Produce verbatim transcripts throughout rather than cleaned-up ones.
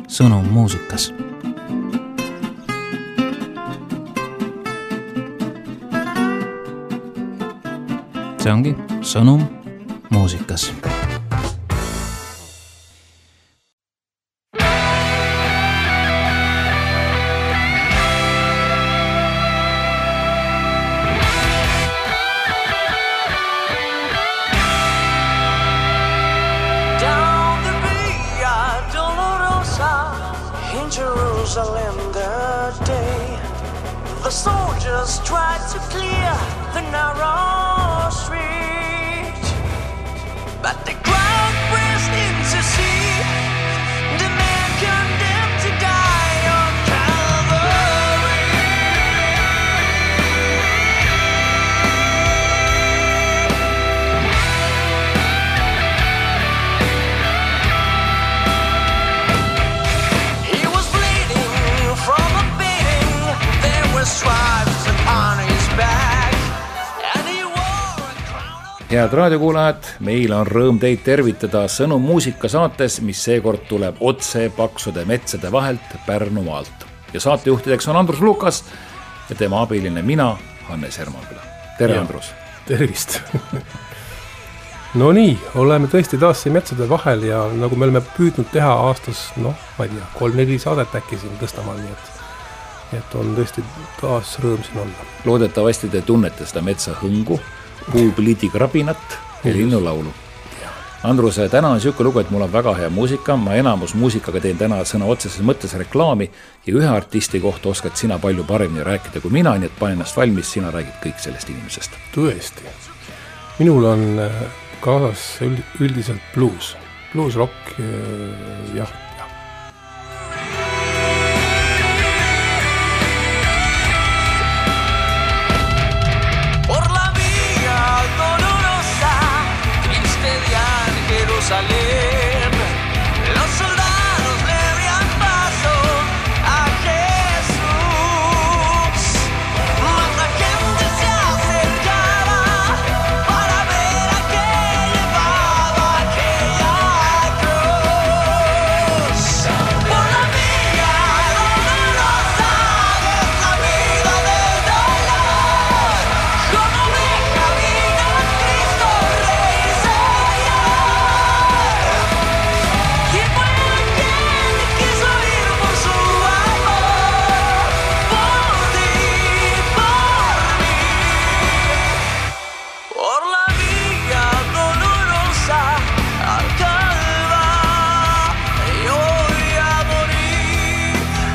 sõnum muusikas. See ongi sõnum muusikas. Jerusalem that day, the soldiers tried to clear the narrow street, but the crowd pressed in to see the man condemned to die on Calvary. He was bleeding from a beating, there were stripes upon his back, and he wore a crown of... Head raadiokuulajad, meil on rõõm teid tervitada Sõnum muusika saates, mis seekord tuleb otse paksude metsade vahelt Pärnumaalt. Ja saatejuhtideks on Andrus Lukas ja tema abiline mina, Hannes Hermanküla. Tere, ja, Andrus! Tervist! No nii, oleme tõesti taas siin metsade vahel ja nagu me oleme püüdnud teha aastas, noh, ma ei tea, kolm-neli saadet äkki siin Tõstamaal, nii et, et on tõesti taas rõõm siin olla. Loodetavasti te tunnete seda metsahõngu, puupliidi krabinat ja linnulaulu. Andrus, täna on siuke lugu, et mul on väga hea muusika, ma enamus muusikaga teen täna sõna otseses mõttes reklaami ja ühe artisti kohta oskad sina palju paremini rääkida kui mina, nii et pane ennast valmis, sina räägid kõik sellest inimesest. Tõesti. Minul on kaasas üldiselt blues, blues rock, jah, jah. Por la vía dolorosa, triste de Jerusalén, los soldados le abrían paso a Jesús, mas la gente se acercaba para ver a que llevaba aquella cruz. Por la vía dolorosa es la vida del dolor, como oveja vino Cristo Rey Señor. Y fue quien quiso ir por su amor, por ti, por mí. Por la vía dolorosa al Calvario y a morir.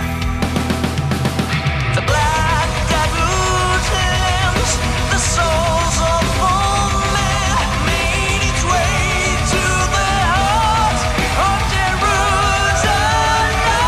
The black tabooed hands, the souls of all men, made its way to the heart of Jerusalem.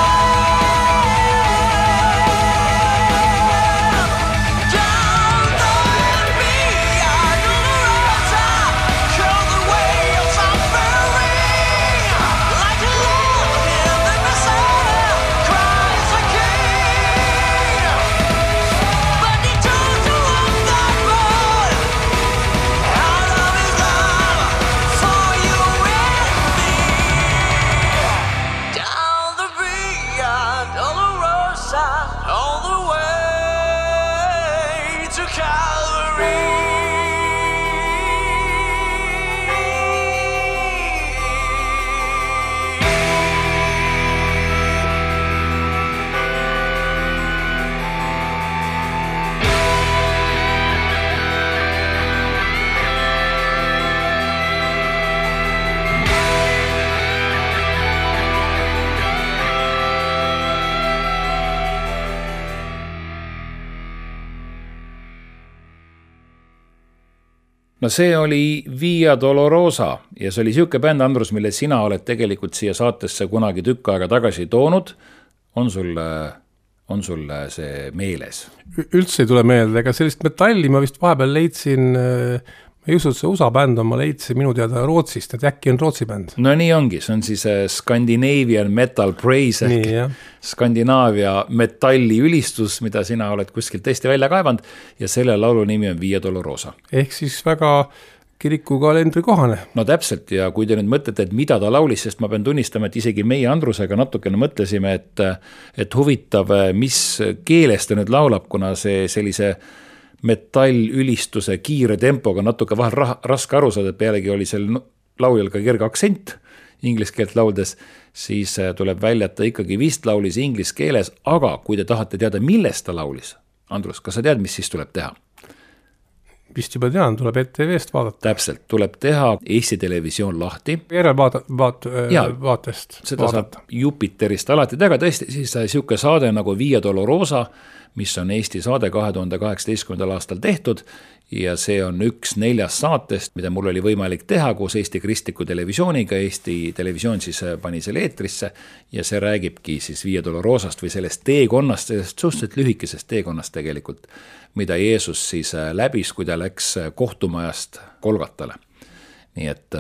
Down the via dolorosa, show the way of suffering, like a Lord in the Messiah, Christ the King. But he chose to walk that road out of his love for you and me. Down the via dolorosa, all the way to Calvary. No see oli Via Dolorosa ja see oli siuke bänd, Andrus, mille sina oled tegelikult siia saatesse kunagi tükk aega tagasi toonud. On sul, on sul see meeles? Üldse ei tule meelde, ega sellist metalli ma vist vahepeal leidsin, ma ei usu, et see U S A bänd on, ma leidsin minu teada Rootsist, et äkki on Rootsi bänd. No nii ongi, see on siis Scandinavian Metal Praise ehk nii, Skandinaavia metalli ülistus, mida sina oled kuskilt tõesti välja kaevanud ja selle laulu nimi on Via Dolorosa. Ehk siis väga kiriku kalendri kohane. No täpselt ja kui te nüüd mõtlete, et mida ta laulis, sest ma pean tunnistama, et isegi meie Andrusega natukene mõtlesime, et, et huvitav, mis keeles ta nüüd laulab, kuna see sellise metallülistuse kiire tempoga natuke vahel ra raske aru saada, et pealegi oli seal lauljal ka kerge aktsent inglis keelt lauldes, siis tuleb välja, et ta ikkagi vist laulis inglis keeles, aga kui te tahate teada, millest ta laulis, Andrus, kas sa tead, mis siis tuleb teha? Vist juba tean, tuleb E T V-st vaadata. Täpselt, tuleb teha Eesti Televisioon lahti. Järelvaata, vaat, vaatest. Seda vaadata. Saab Jupiterist alati teha, tõesti siis siuke saade nagu Via Dolorosa, mis on Eesti saade kahe tuhande kaheksateistkümnendal aastal tehtud ja see on üks neljast saatest, mida mul oli võimalik teha koos Eesti Kristliku Televisiooniga. Eesti Televisioon siis pani selle eetrisse ja see räägibki siis Via Dolorosast või sellest teekonnast, sellest suhteliselt lühikesest teekonnast tegelikult, mida Jeesus siis läbis, kui ta läks kohtumajast Golgatale. Nii et,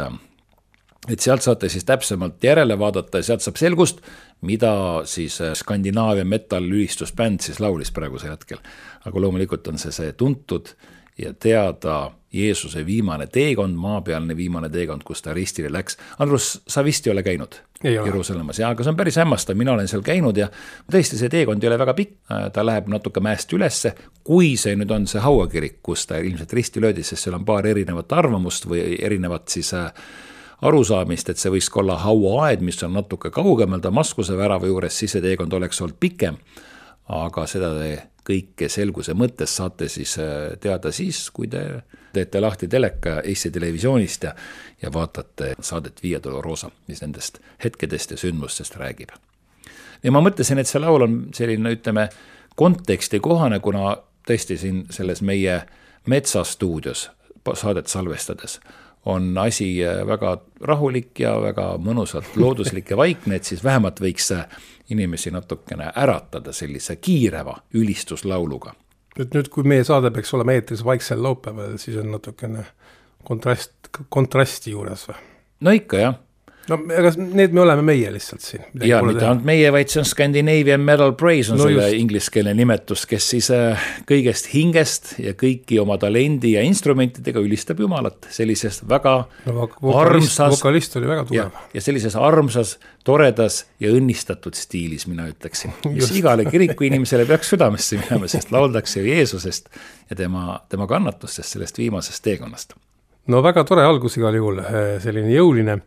et sealt saate siis täpsemalt järele vaadata ja sealt saab selgust, mida siis Skandinaavia metal-lülistusbänd siis laulis praegusel hetkel. Aga loomulikult on see see tuntud ja teada Jeesuse viimane teekond, maapealne viimane teekond, kus ta ristile läks. Andrus, sa vist ei ole käinud Jeruusalemmas, ja, aga see on päris hämmastav, mina olen seal käinud ja tõesti see teekond ei ole väga pikk, ta läheb natuke mäest ülesse, kui see nüüd on see hauakirik, kus ta ilmselt risti löödi, sest seal on paar erinevat arvamust või erinevat siis arusaamist, et see võiks olla hauaaed, mis on natuke kaugemal Damaskuse värava juures, siis see teekond oleks olnud pikem, aga seda te kõike selguse mõttes saate siis teada siis, kui te teete lahti teleka Eesti Televisioonist ja, ja vaatate saadet Via Dolorosa, mis nendest hetkedest ja sündmustest räägib. Ja ma mõtlesin, et see laul on selline, ütleme, konteksti kohane, kuna tõesti siin selles meie metsastuudios saadet salvestades on asi väga rahulik ja väga mõnusalt looduslik ja vaikne, et siis vähemalt võiks inimesi natukene äratada sellise kiireva ülistuslauluga. Et nüüd, kui meie saade peaks olema eetris vaiksel laupäeval, siis on natukene kontrast, kontrasti juures või? No ikka, jah. No ega need me oleme meie lihtsalt siin. Ja mitte ainult meie, vaid see on Scandinavian Metal Praise on no selle ingliskeelne nimetus, kes siis kõigest hingest ja kõiki oma talendi ja instrumentidega ülistab Jumalat sellises väga no, vokalist, armsas vokalist oli väga tugev. Ja, ja sellises armsas, toredas ja õnnistatud stiilis, mina ütleksin. Mis igale kiriku inimesele peaks südamesse minema, sest lauldakse Jeesusest ja tema, tema kannatustest sellest viimasest teekonnast. No väga tore algus igal juhul, selline jõuline.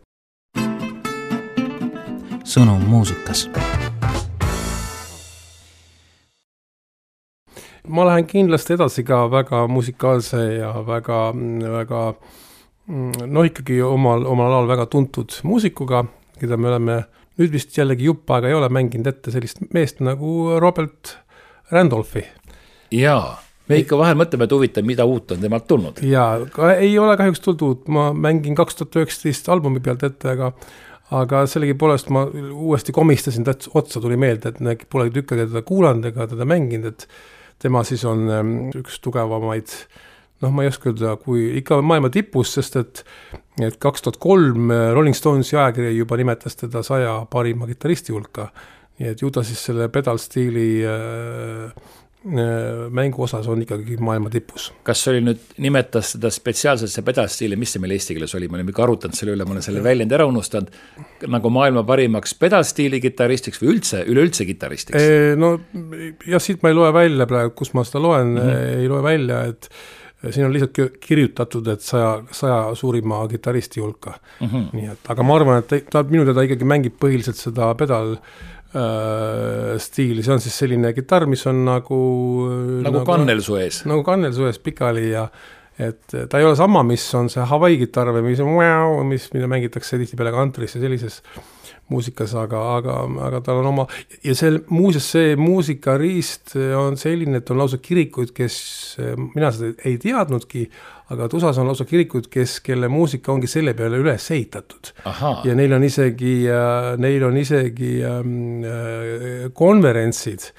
Sõnum muusikas. Ma lähen kindlasti edasi ka väga musikaalse ja väga, väga no ikkagi omal, omal alal väga tuntud muusikuga, keda me oleme nüüd vist jällegi jupp aega ei ole mänginud ette sellist meest nagu Robert Randolphi. Jaa, me ikka vahel mõtleme, et huvitav, mida uut on temalt tulnud. Jaa, ei ole kahjuks tulnud uut, ma mängin kaks tuhat üheksateist albumi pealt ette, aga aga sellegi poolest ma uuesti komistasin, otsa tuli meelde, et pole tükka teda kuulanud ega teda mänginud, et tema siis on üks tugevamaid, noh ma ei oska öelda, kui ikka maailma tipus, sest et, et kaks tuhat kolm Rolling Stonesi ajakiri juba nimetas teda saja parima gitaristi hulka, nii et ju ta siis selle pedalstiili äh, mängu osas on ikkagi maailma tipus. Kas oli nüüd nimetas seda spetsiaalselt see pedalstiili, mis see meil eesti keeles oli, ma olen ikka arutanud selle üle, ma olen selle väljend ära unustanud, nagu maailma parimaks pedalstiili gitaristiks või üldse, üleüldse gitaristiks? E, no ja siit ma ei loe välja praegu, kus ma seda loen, mm-hmm. ei loe välja, et siin on lihtsalt kirjutatud, et saja, saja suurima gitaristi hulka. Mm-hmm. Nii et, aga ma arvan, et ta minu teda ikkagi mängib põhiliselt seda pedal stiili, see on siis selline gitarr, mis on nagu nagu, nagu kannel su ees nagu kannel su ees pikali ja et ta ei ole sama, mis on see Hawaii gitarr või mis, mis mida mängitakse tihti peale country's ja sellises muusikas, aga, aga, aga tal on oma ja see, muuseas see muusikariist on selline, et on lausa kirikuid, kes mina seda ei teadnudki, aga Tusas on lausa kirikuid, kes, kelle muusika ongi selle peale üles ehitatud. Ja neil on isegi, neil on isegi ähm, konverentsid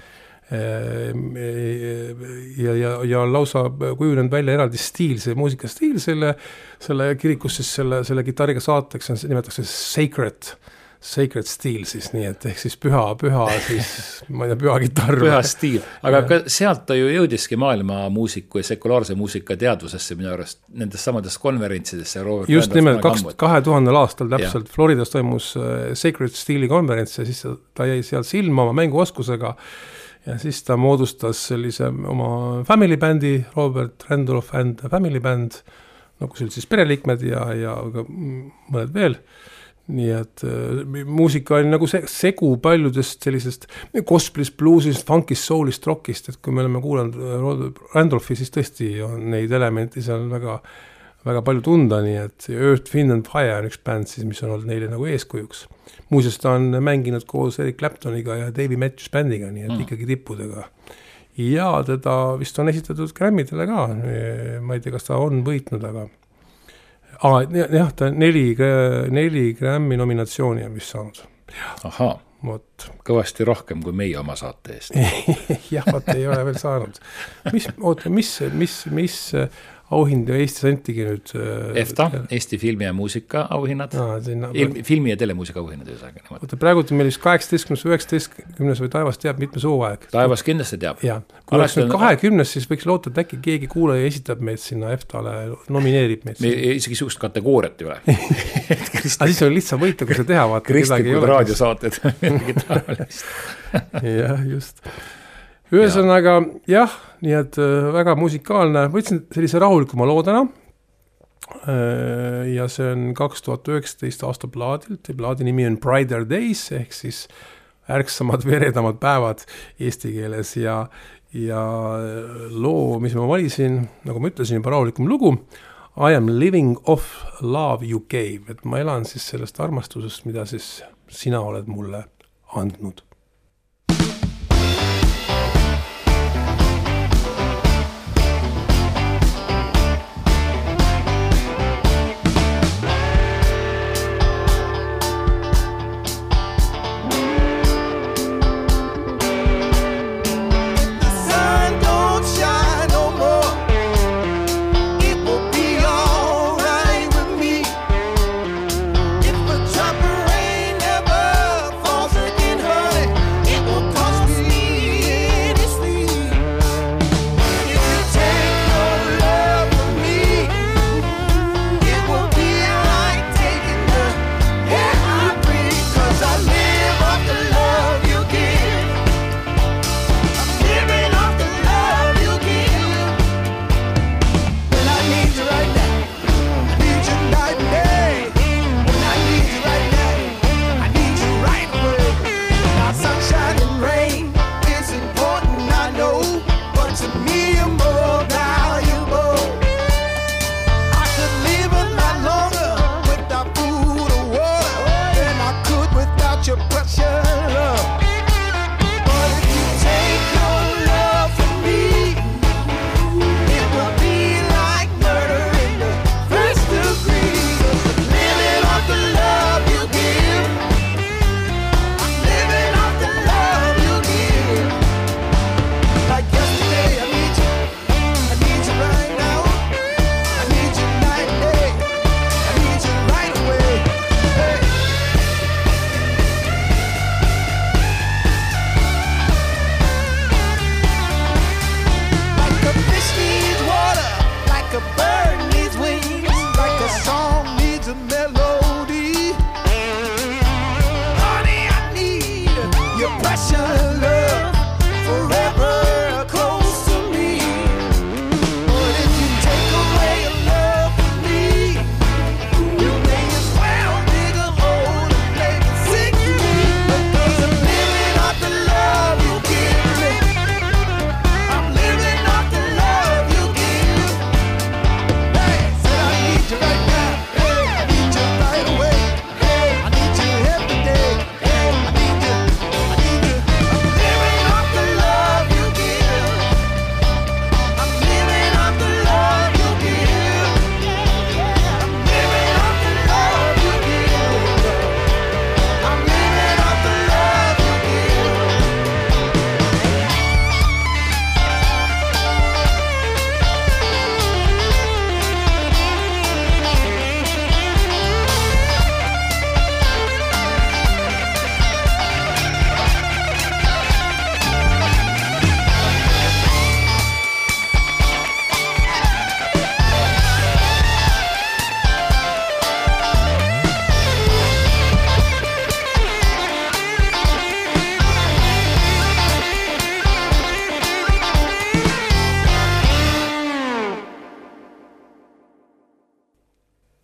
ja, ja, ja lausa kujunenud välja eraldi stiil, see muusikastiil selle, selle kirikus siis selle, selle gitariga saateks, nimetakse sacred, Sacred Steel siis, nii et ehk siis püha, püha siis, ma ei tea, püha kitarr. Püha stiil, aga ka sealt ta ju jõudiski maailma muusiku ja sekulaarse muusika teadvusesse minu arust nendest samadest konverentsidesse. Just nimelt kahe tuhandel aastal täpselt ja. Floridas toimus Sacred Steeli konverents ja siis ta jäi seal silma oma mänguoskusega ja siis ta moodustas sellise oma family bändi, Robert Randolph and Family Band, nagu see siis pereliikmed ja, ja mõned veel. Nii et äh, muusika oli nagu se segu paljudest sellisest gospelist, bluesist, funkist, soulist, rockist, et kui me oleme kuulanud Randolphi, siis tõesti on neid elementi seal väga, väga palju tunda, nii et Earth, Wind and Fire on üks bänd siis, mis on olnud neile nagu eeskujuks. Muuseas ta on mänginud koos Eric Claptoniga ja Davey Matthews bändiga, nii et mm. ikkagi tippudega. Ja teda vist on esitatud Grammydele ka, ma ei tea, kas ta on võitnud, aga Aa, jah, ta neli, neli Grammy nominatsiooni on vist saanud. Ahaa, Võt. kõvasti rohkem kui meie oma saate eest. jah, võt ei ole veel saanud. Mis, oota, mis, mis, mis auhind Eestis antigi nüüd? EFTA, Eesti filmi ja muusika auhinnad. Aa, sinna, Ilmi, filmi ja telemuusika auhinnad. Oota, praegu meil vist kaheksateistkümnes, üheksateistkümnes või Taevas teab mitme sooaeg. Taevas kindlasti teab. Ja, kui oleks nüüd kahekümnes, siis võiks loota, et äkki keegi kuulaja esitab meid sinna EFTA-le, nomineerib meid. Me isegi suust kategooriat ei ole. Aga siis on lihtsam võita, kui see teha vaata. Kristlikud raadiosaated. jah, just. Ühesõnaga, jah, nii et väga musikaalne, võtsin sellise rahulikuma loodana ja see on kaks tuhat üheksateist aasta plaadilt ja plaadi nimi on Brighter Days ehk siis ärksamad, veredamad päevad eesti keeles ja, ja loo, mis ma valisin, nagu ma ütlesin, juba rahulikum lugu I am living off love you gave, et ma elan siis sellest armastusest, mida siis sina oled mulle andnud. Rain never falls again, honey.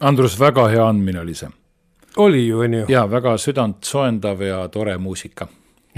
Andrus, väga hea andmine oli see. Oli ju, on ju. Ja, väga südant soendav ja tore muusika.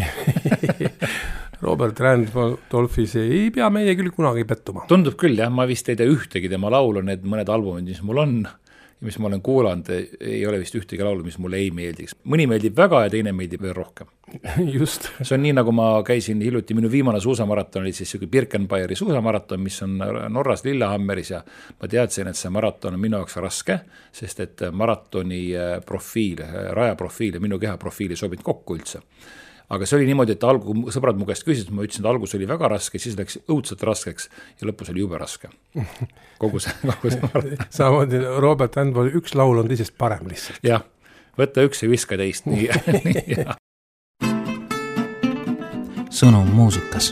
Robert Randolphis ei pea meie küll kunagi pettuma. Tundub küll, jah, ma vist ei tea ühtegi tema laulu, need mõned albumid, mis mul on, ja mis ma olen kuulanud, ei ole vist ühtegi laulu, mis mulle ei meeldiks. Mõni meeldib väga ja teine meeldib veel rohkem. Just. See on nii, nagu ma käisin hiljuti, minu viimane suusamaraton oli siis siuke Birkenbayeri suusamaraton, mis on Norras Lillehammeris ja ma teadsin, et see maraton on minu jaoks raske, sest et maratoni profiil, rajaprofiil ja minu keha profiili sobid kokku üldse. Aga see oli niimoodi, et algu, sõbrad mu käest küsisid, ma ütlesin, et algus oli väga raske, siis läks õudselt raskeks ja lõpus oli jube raske. Kogu see, kogu see maraton. Samamoodi Robert Randolph, üks laul on teisest parem lihtsalt. Jah, võtta üks ja viska teist. Nii, nii, jah. Sõnum muusikas.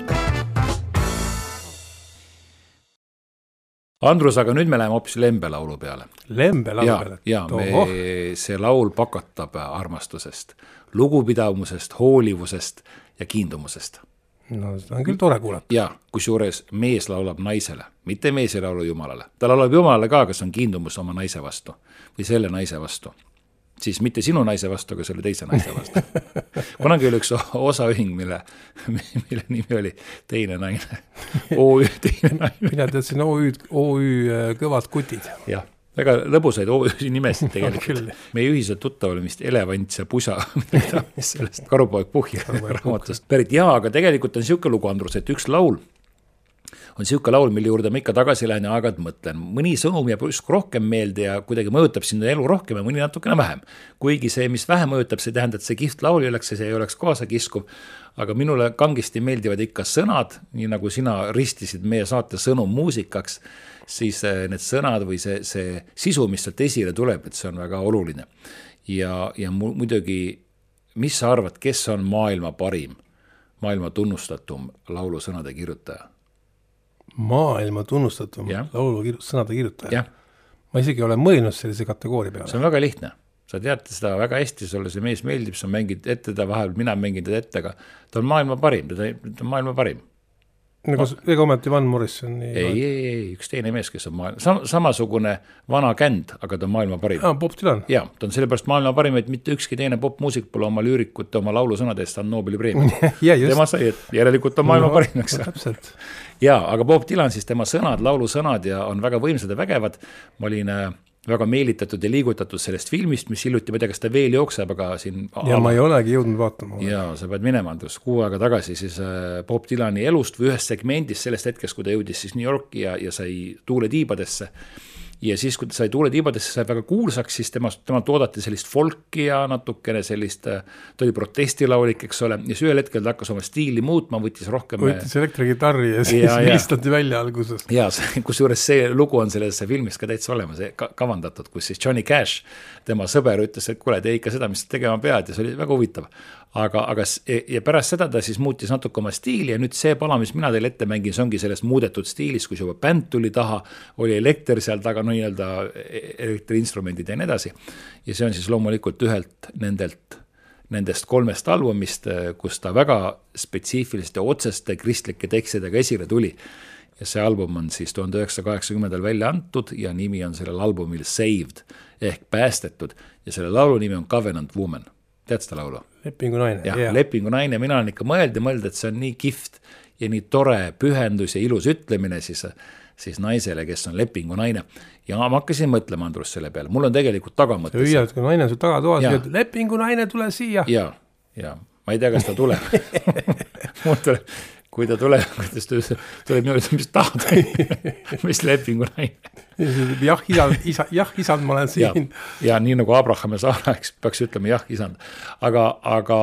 Andrus, aga nüüd me läheme hoopis Lembe laulu peale. Lembe laulu ja, peale? Ja, me, see laul pakatab armastusest, lugupidamusest, hoolivusest ja kiindumusest. No seda on küll tore kuulata. Ja, kus juures mees laulab naisele, mitte mees ei laulu Jumalale. Ta laulab Jumalale ka, kas on kiindumus oma naise vastu või selle naise vastu. Siis mitte sinu naise vastu, aga selle teise naise vastu. Kunagi oli üks osaühing, mille, mille nimi oli Teine naine. O Ü Teine naine. Mina teadsin O Ü, O Ü Kõvad kutid. Jah, väga lõbusaid O Ü nimesid tegelikult. Meie ühised tuttav oli vist Elevants ja Pusa, mis sellest Karupoeg Puhhi raamatust pärit. Jaa, aga tegelikult on siuke lugu, Andrus, et üks laul on siuke laul, mille juurde ma ikka tagasi lähen ja aegad mõtlen. Mõni sõnum jääb just rohkem meelde ja kuidagi mõjutab sinna elu rohkem ja mõni natukene vähem. Kuigi see, mis vähem mõjutab, see tähendab, et see kihvt laul ei oleks, see ei oleks kaasa kiskuv. Aga minule kangesti meeldivad ikka sõnad, nii nagu sina ristisid meie saate sõnum muusikaks, siis need sõnad või see, see sisu, mis sealt esile tuleb, et see on väga oluline. Ja, ja muidugi, mis sa arvad, kes on maailma parim, maailma tunnustatum laulu sõnade kirjutaja? Maailma tunnustatum ja. Laulu kiru, sõnade kirjutaja. Ja. Ma isegi olen mõelnud sellise kategooria peale. See on väga lihtne. Sa tead seda väga hästi, sulle see mees meeldib, sa mängid ette ta vahel, mina mängin teda ette, aga ta on maailma parim, ta on maailma parim. Nagu, ega ometi Van Morrison ei, ei, ei, üks teine mees, kes on maailma, sam, samasugune vana känd, aga ta on maailma parim. Ah, Bob Dylan. Ja, ta on sellepärast maailma parim, et mitte ükski teine popmuusik pole oma lüürikute, oma laulusõnadest on Nobeli preemia. ja, tema sai, et järelikult on maailma no, parim, eks. Täpselt. Ja, aga Bob Dylan siis tema sõnad, laulusõnad ja on väga võimsad ja vägevad. Ma olin väga meelitatud ja liigutatud sellest filmist, mis hiljuti, ma tea, kas ta veel jookseb, aga siin... Ja ala. Ma ei olegi jõudnud vaatama. Ja, sa pead minema, Andrus, kuu aega tagasi siis Bob Dylani elust või ühest segmendist sellest hetkest, kui ta jõudis siis New Yorki ja, ja sai Tuule tiibadesse. Ja siis, kui ta sai Tuule tiibadesse, sai väga kuulsaks, siis tema, tema toodati sellist folki ja natukene sellist, ta oli protestilaulik, eks ole, ja ühel hetkel ta hakkas oma stiili muutma, võttis rohkem... Võttis elektrigitarri ja siis ja, vilistati ja. Välja alguses. Ja, kus juures see lugu on selles filmis ka täitsa olema, see kavandatud, kus siis Johnny Cash, tema sõber ütles, et kuule, tee ikka seda, mis tegema pead ja see oli väga huvitav. Aga, aga ja pärast seda ta siis muutis natuke oma stiili ja nüüd see pala, mis mina teile ette mängin, see ongi sellest muudetud stiilis, kus juba bänd tuli taha, oli elekter seal taga, no nii-öelda elektriinstrumendid ja nii edasi. Ja see on siis loomulikult ühelt nendelt, nendest kolmest albumist, kus ta väga spetsiifiliste otseste kristlike tekstidega esile tuli. Ja see album on siis tuhande üheksasaja kaheksakümnendal välja antud ja nimi on sellel albumil Saved ehk päästetud ja selle laulu nimi on Covenant Woman. Tead seda laulu? Lepingu naine. Ja, yeah. Lepingu naine, mina olen ikka mõeld ja mõeld, et see on nii kift ja nii tore pühendus ja ilus ütlemine siis, siis naisele, kes on lepingu naine. Ja ma hakkasin mõtlema, Andrus, selle peale. Mul on tegelikult tagamõttes. See hüüad, kui naine on sul tagatoas, et lepingu naine tule siia. Ja, ja, ma ei tea, kas ta tuleb. Mul tuleb, kui ta tuleb, kuidas ta tuleb nii, mis tahad, mis lepingu naine. jah, isand, isa, jah, isand, ma olen siin. Ja, ja nii nagu Abraham ja Saara, eks peaks ütlema jah, isand. Aga, aga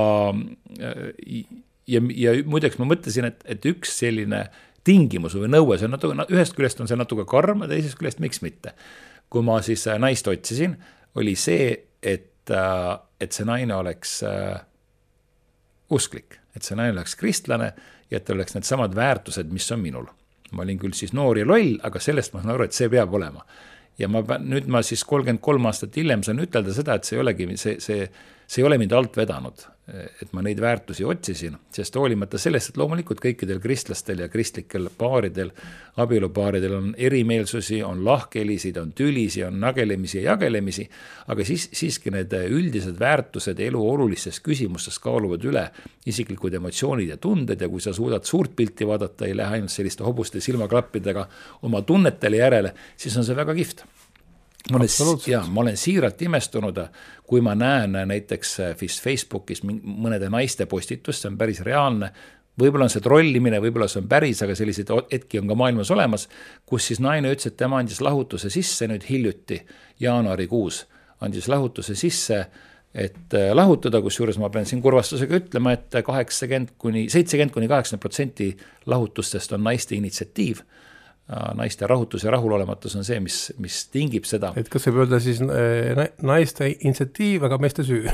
ja, ja muideks ma mõtlesin, et, et üks selline tingimus või nõue, see on natuke, ühest küljest on see natuke karm, teisest küljest miks mitte. Kui ma siis naist otsisin, oli see, et, et see naine oleks usklik, et see naine oleks kristlane ja et oleks need samad väärtused, mis on minul. Ma olin küll siis noor ja loll, aga sellest ma saan aru, et see peab olema. Ja ma, nüüd ma siis kolmkümmend kolm aastat hiljem saan ütelda seda, et see ei olegi, see, see, see ei ole mind alt vedanud. et ma neid väärtusi otsisin, sest hoolimata sellest, et loomulikult kõikidel kristlastel ja kristlikel paaridel, abielupaaridel on erimeelsusi, on lahkhelisid, on tülisi, on nagelemisi ja jagelemisi, aga siis, siiski need üldised väärtused elu olulistes küsimustes kaaluvad üle isiklikud emotsioonid ja tunded ja kui sa suudad suurt pilti vaadata, ei lähe ainult selliste hobuste silmaklappidega oma tunnetele järele, siis on see väga kihvt. Ma olen, ja, ma olen siiralt imestunud, kui ma näen näiteks Facebookis mõnede naiste postitust, see on päris reaalne, võib-olla on see trollimine, võib-olla see on päris, aga selliseid hetki on ka maailmas olemas, kus siis naine ütles, et tema andis lahutuse sisse nüüd hiljuti, jaanuarikuus, andis lahutuse sisse, et lahutada, kus juures ma pean siin kurvastusega ütlema, et kaheksakümmend kuni seitsekümmend kuni kaheksakümmend protsenti lahutustest on naiste initsiatiiv. Naiste rahutus ja rahulolematus on see, mis, mis tingib seda. Et kas võib öelda siis naiste initsiatiiv, aga meeste süü?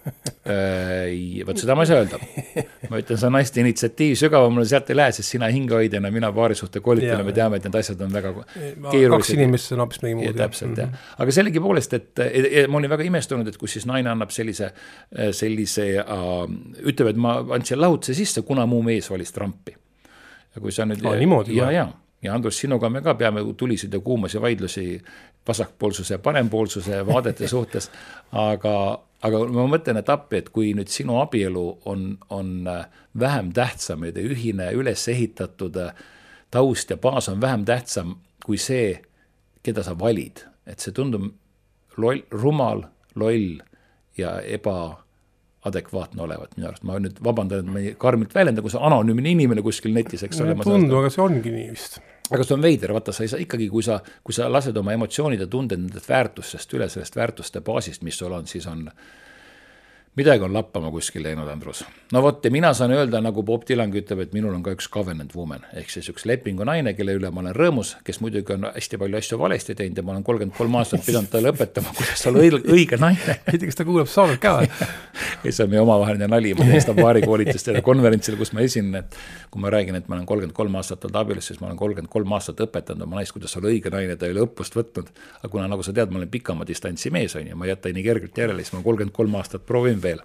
Võt seda ma ei saa öelda. Ma ütlen, see on naiste initsiatiiv sügavam, mulle sealt ei lähe, sest sina hingehoidjana, mina paari suhte koolitana, me teame, et need asjad on väga keerulised. Kaks inimest on hoopis mingi muud. Täpselt, jah. Aga sellegi poolest, et, et ma olin väga imestunud, et kus siis naine annab sellise, sellise ütleb, et ma andsin lahutuse sisse, kuna muu mees valis Trumpi. Ja kui sa nüüd... Aa, niimoodi, ja, ja. Ja Andrus, sinuga me ka peame tulisid ja kuumas ja vaidlusi vasakpoolsuse ja parempoolsuse vaadete suhtes, aga, aga ma mõtlen, et appi, et kui nüüd sinu abielu on, on vähem tähtsam ja ühine üles ehitatud taust ja baas on vähem tähtsam kui see, keda sa valid, et see tundub loll, rumal, loll ja eba adekvaatne olevat minu arust. Ma nüüd vabandan, et ma ei karmilt väljenda, kui sa anonüümne inimene kuskil netis, eks ole. Tundu, aga see ongi nii vist. Aga see on veider, vaata, sa ei saa ikkagi, kui sa, kui sa lased oma emotsioonid ja tunded nendest väärtustest üle sellest väärtuste baasist, mis sul on, siis on midagi on lappama kuskil läinud, Andrus. No vot, ja mina saan öelda, nagu Bob Dylan ütleb, et minul on ka üks covenant woman, ehk siis üks lepingu naine, kelle üle ma olen rõõmus, kes muidugi on hästi palju asju valesti teinud ja ma olen kolmkümmend kolm aastat pidanud talle õpetama, kuidas olla õige, õige naine. Ei tea, kas ta kuuleb saadet ka? Ei, see on meie omavaheline nali, ma teist paari koolitust ja konverentsil, kus ma esinen, et kui ma räägin, et ma olen kolmkümmend kolm aastat olnud abielus, siis ma olen kolmkümmend kolm aastat õpetanud oma naist, kuidas olla õige naine, ta ei ole õppust võtnud, aga kuna nagu sa tead, ma olen pikama distantsi mees on ja ma jätta nii kergelt järele, siis ma kolmkümmend kolm aastat proovin veel.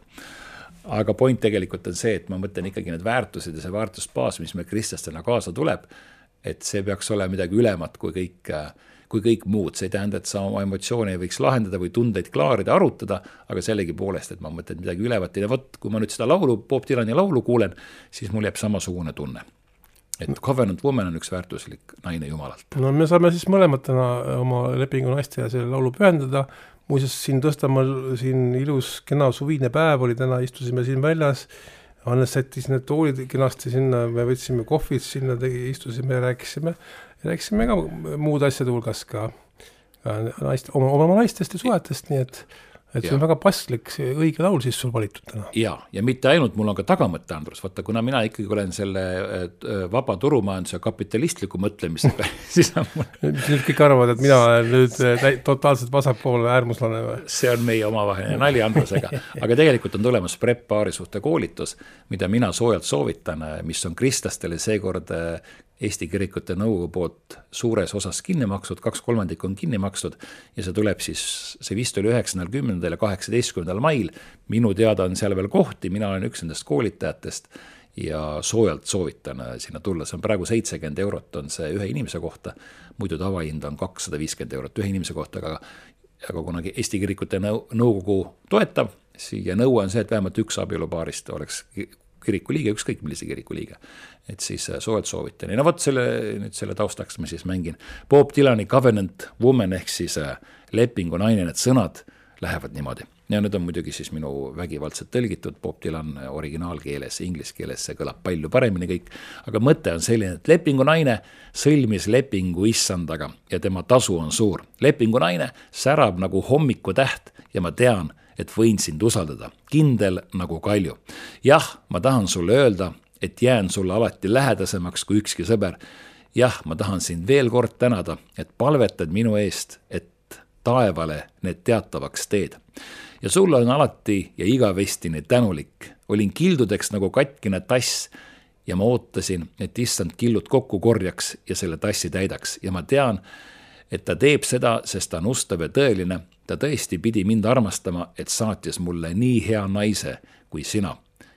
Aga point tegelikult on see, et ma mõtlen ikkagi need väärtused ja see väärtusbaas, mis me kristlastena kaasa tuleb, et see peaks olema midagi ülemat kui kõik, kui kõik muud. See ei tähenda, et sa oma emotsioone võiks lahendada või tundeid klaarida, arutada, aga sellegi poolest, et ma mõtlen midagi ülevat. Ja võt, kui ma nüüd seda laulu, Bob Dylani laulu kuulen, siis mul jääb samasugune tunne. Et covenant woman on üks väärtuslik naine Jumalalt. No me saame siis mõlematena oma lepingu naiste ja selle laulu pühendada. Muuseas, siin tõstamal siin ilus kena suvine päev oli, täna istusime siin väljas, Hannes sättis need toolid kenasti sinna, me võtsime kohvid sinna, tegi, istusime ja rääkisime, ja rääkisime ka muud asjad hulgas ka, ka naist, oma, oma naistest ja suhetest, nii et et see on väga paslik, see õige laul siis sul valitud täna. Ja, ja mitte ainult, mul on ka tagamõtte, Andrus, vaata, kuna mina ikkagi olen selle vaba turumajanduse kapitalistliku mõtlemisega, siis on mul... Nüüd kõik arvavad, et mina olen nüüd totaalselt vasakpoolne äärmuslane või? See on meie omavaheline nali, Andrusega, aga tegelikult on tulemas prep paari suhte koolitus, mida mina soojalt soovitan, mis on kristlastele seekord Eesti kirikute nõukogu poolt suures osas kinni makstud, kaks kolmandik on kinni makstud ja see tuleb siis, see vist oli üheksandal kümnendal ja kaheksateistkümnendal mail. Minu teada on seal veel kohti, mina olen üks nendest koolitajatest ja soojalt soovitan sinna tulla. See on praegu seitsekümmend eurot on see ühe inimese kohta, muidu tavahind on kakssada viiskümmend eurot ühe inimese kohta, aga, aga kunagi Eesti kirikute nõukogu toetab, ja nõue on see, et vähemalt üks abielupaarist oleks kiriku liige, ükskõik millise kiriku liige. Et siis soojalt soovitan. Ja no võt selle, nüüd selle taustaks ma siis mängin. Bob Dylani Covenant Woman ehk siis lepingu naine, need sõnad lähevad niimoodi. Ja need on muidugi siis minu vägivaldselt tõlgitud Bob Dylan originaalkeeles, inglise keeles, see kõlab palju paremini kõik. Aga mõte on selline, et lepingu naine sõlmis lepingu issandaga ja tema tasu on suur. Lepingu naine särab nagu hommiku täht ja ma tean, et võin sind usaldada, kindel nagu kalju. Jah, ma tahan sulle öelda, et jään sulle alati lähedasemaks kui ükski sõber. Jah, ma tahan sind veel kord tänada, et palvetad minu eest, et taevale need teatavaks teed. Ja sulle on alati ja igavestini tänulik. Olin kildudeks nagu katkine tass ja ma ootasin, et issand killud kokku korjaks ja selle tassi täidaks. Ja ma tean, et ta teeb seda, sest ta on ustav ja tõeline. Ta tõesti pidi mind armastama, et saatis mulle nii hea naise kui sina.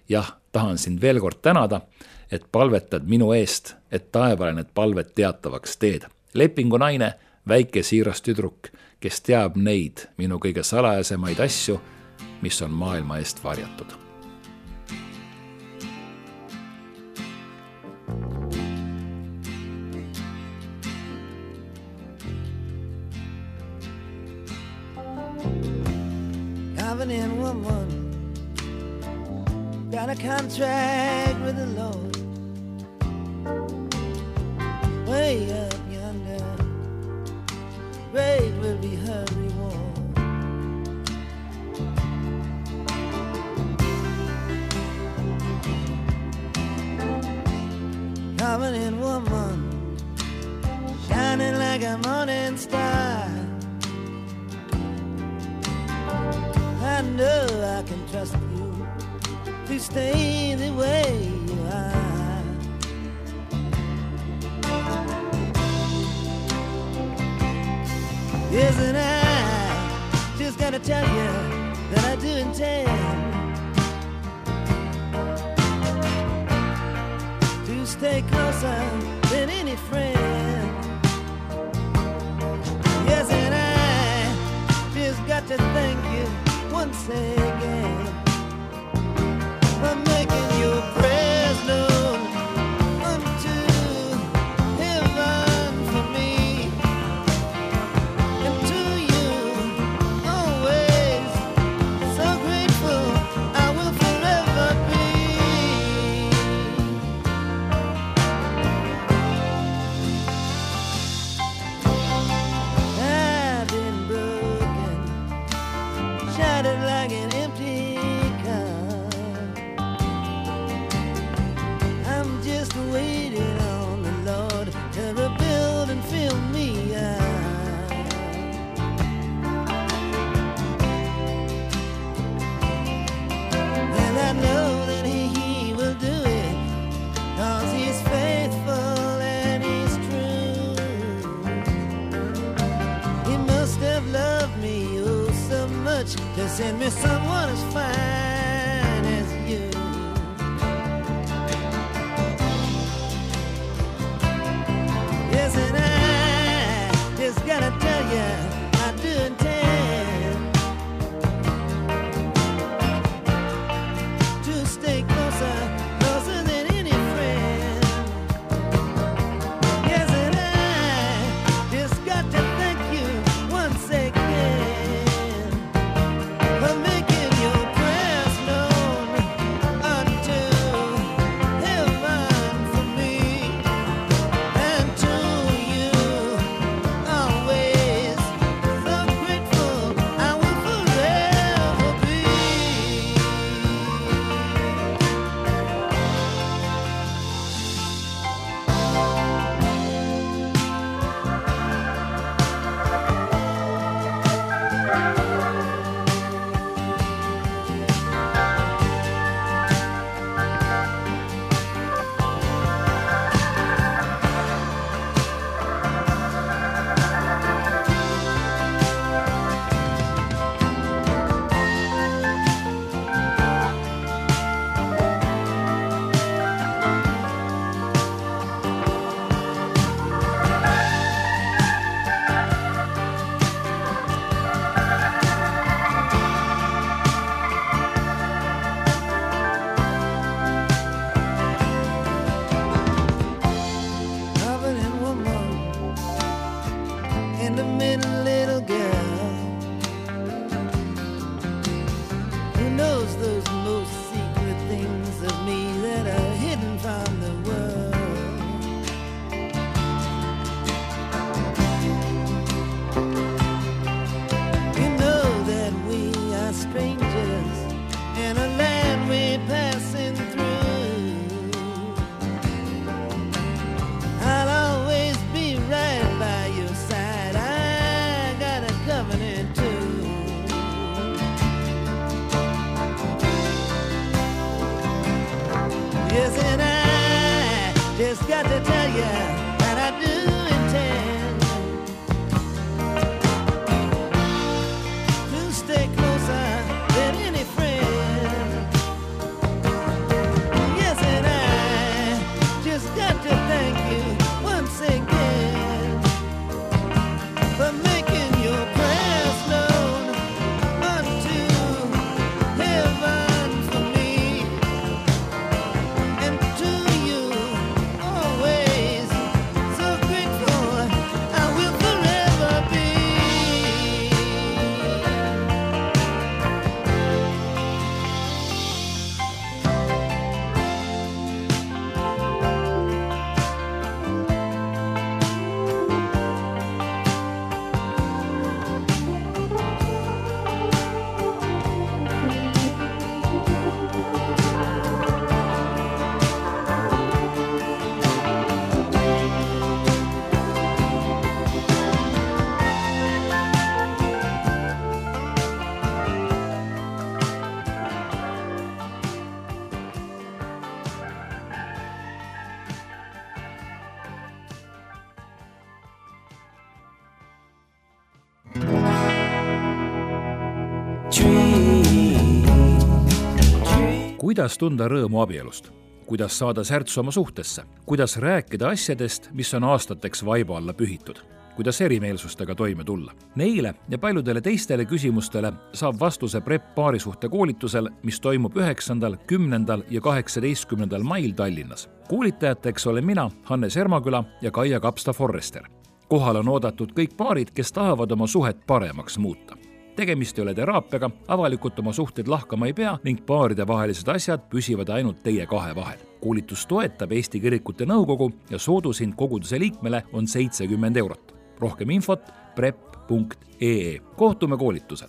jah, tahan sind veel kord tänada, et palvetad minu eest, et taevale need palved teatavaks teed. Lepingu naine, väike siiras tüdruk, kes teab neid minu kõige salajasemaid asju, mis on maailma eest varjatud. Covenant woman, got a contract with the Lord, way up yonder, great will be her reward. Covenant woman, shining like a morning star, I know I can trust you to stay the way you are. Yes, and I just gotta tell you that I do intend to stay closer than any friend. Yes, and I just got to thank you once again for making your prayers known unto heaven for me, and to you always so grateful I will forever be. I've been broken, shattered like an empty cup. I'm just waiting on the Lord to rebuild and fill me up. And I know that he, he will do it, 'cause he's faithful and he's true. He must have loved me oh so much to send me someone as fine as you. Yes, and I just gotta tell you, I do intend to stay closer, closer than any friend. Yes, and I just got to thank you once again for making your prayers known unto heaven for me, and to you always so grateful I will forever be. Covenant woman, in the middle little girl who knows those most secret things of me that are hidden from the world. You know that we are strangers in a land we're passing through. I'll always be right by your side, I got a covenant too. Yes, and I just got to tell you that I do intend to stay closer than any friend. kuidas tunda rõõmu abielust, kuidas saada särtsu oma suhtesse, kuidas rääkida asjadest, mis on aastateks vaiba alla pühitud, kuidas erimeelsustega toime tulla. Neile ja paljudele teistele küsimustele saab vastuse Prep paarisuhte koolitusel, mis toimub üheksandal, kümnendal ja kaheksateistkümnendal mail Tallinnas. Koolitajateks olen mina, Hannes Ermaküla ja Kaia Kapsta-Forrester. Kohal on oodatud kõik paarid, kes tahavad oma suhet paremaks muuta. Tegemist ei ole teraapiaga, avalikult oma suhted lahkama ei pea ning paaride vahelised asjad püsivad ainult teie kahe vahel. Koolitus toetab Eesti Kirikute Nõukogu ja soodushind koguduse liikmele on seitsekümmend eurot. Rohkem infot prep punkt ee. Kohtume koolitusel.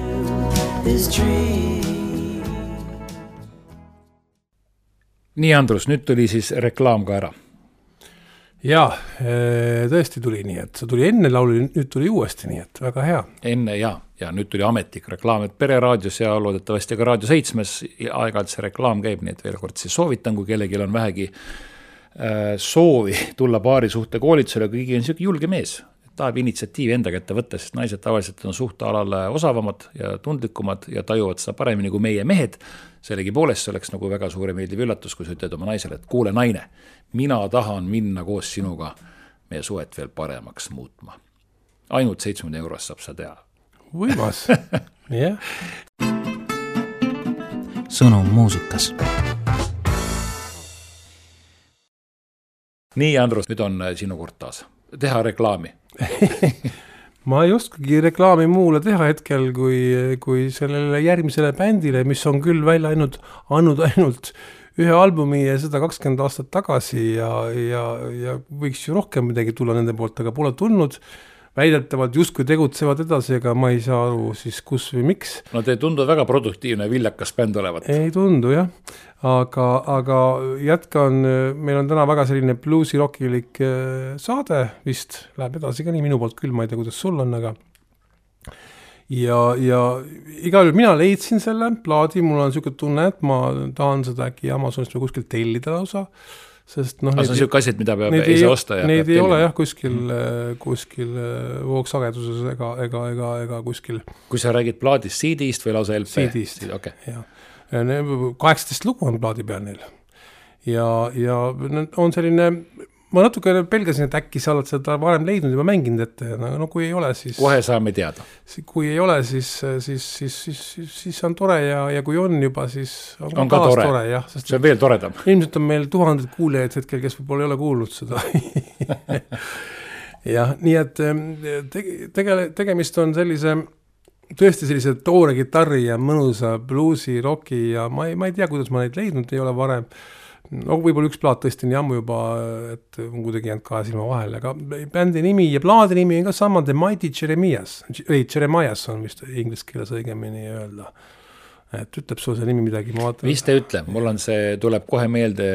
Nii, Andrus, nüüd tuli siis reklaam ka ära. Jaa, tõesti tuli nii, et see tuli enne laulu, nüüd tuli uuesti nii, et väga hea. Enne ja, ja nüüd tuli ametlik reklaam, et Pereraadios ja loodetavasti ka Raadio seitsmes aeg-ajalt see reklaam käib, nii et veel kord siis soovitan, kui kellelgi on vähegi äh, soovi tulla paarisuhte koolitusele, kõigi on niisugune julge mees, tahab initsiatiivi enda kätte võtta, sest naised tavaliselt on suhtealal osavamad ja tundlikumad ja tajuvad seda paremini kui meie mehed. Sellegi poolest see oleks nagu väga suure meeldiv üllatus, kui sa ütled oma naisele, et kuule naine, mina tahan minna koos sinuga meie suhet veel paremaks muutma. Ainult seitsekümmend eurost saab seda teha. Võimas, jah. Sõnum muusikas. Nii, Andrus, nüüd on sinu kord taas. Teha reklaami. Ma ei oskagi reklaami muule teha hetkel, kui, kui sellele järgmisele bändile, mis on küll välja ainult, andnud ainult ühe albumi ja seda kakskümmend aastat tagasi ja, ja, ja võiks ju rohkem midagi tulla nende poolt, aga pole tulnud. Väidetavalt justkui tegutsevad edasi, aga ma ei saa aru siis kus või miks. No te tundu väga produktiivne viljakas bänd olevat. Ei tundu, jah. Aga, aga jätkan, meil on täna väga selline bluesi-rockilik saade vist, läheb edasi ka nii minu poolt küll, ma ei tea, kuidas sul on, aga ja, ja igal juhul mina leidsin selle plaadi, mul on niisugune tunne, et ma tahan seda äkki Amazonist või kuskil tellida lausa, sest noh, see on niisugune asjad, mida peab ei saa osta ja neid ei ole jah kuskil, kuskil voogsageduses ega, ega, ega, ega kuskil. Kui sa räägid plaadist C D-st või lausa L P? C D-st, okay. jah. kaheksateist lugu on plaadi peal neil. Ja, ja on selline, ma natuke pelgasin, et äkki sa oled seda varem leidnud ja mänginud, et no, no kui ei ole, siis... Kohe saame teada. Kui ei ole, siis, siis, siis, siis, siis, siis on tore ja, ja kui on juba, siis on, on ka tore. tore jah, sest see on veel toredam. Ilmselt on meil tuhanded kuulejaid hetkel, kes võib-olla ei ole kuulnud seda. jah, nii et tege, tegemist on sellise tõesti sellise toore gitarri ja mõnusa bluesi, rocki ja ma ei, ma ei tea, kuidas ma neid leidnud ei ole varem. No võib-olla üks plaat tõesti nii ammu juba, et on kuidagi jäänud kahe silma vahel, aga bändi nimi ja plaadi nimi on ka sama The Mighty Jeremias, ei, Jeremias on vist inglise keeles õigemini öelda, et ütleb sul see nimi midagi, ma vaatan. Vist ei ütle, mul on see, tuleb kohe meelde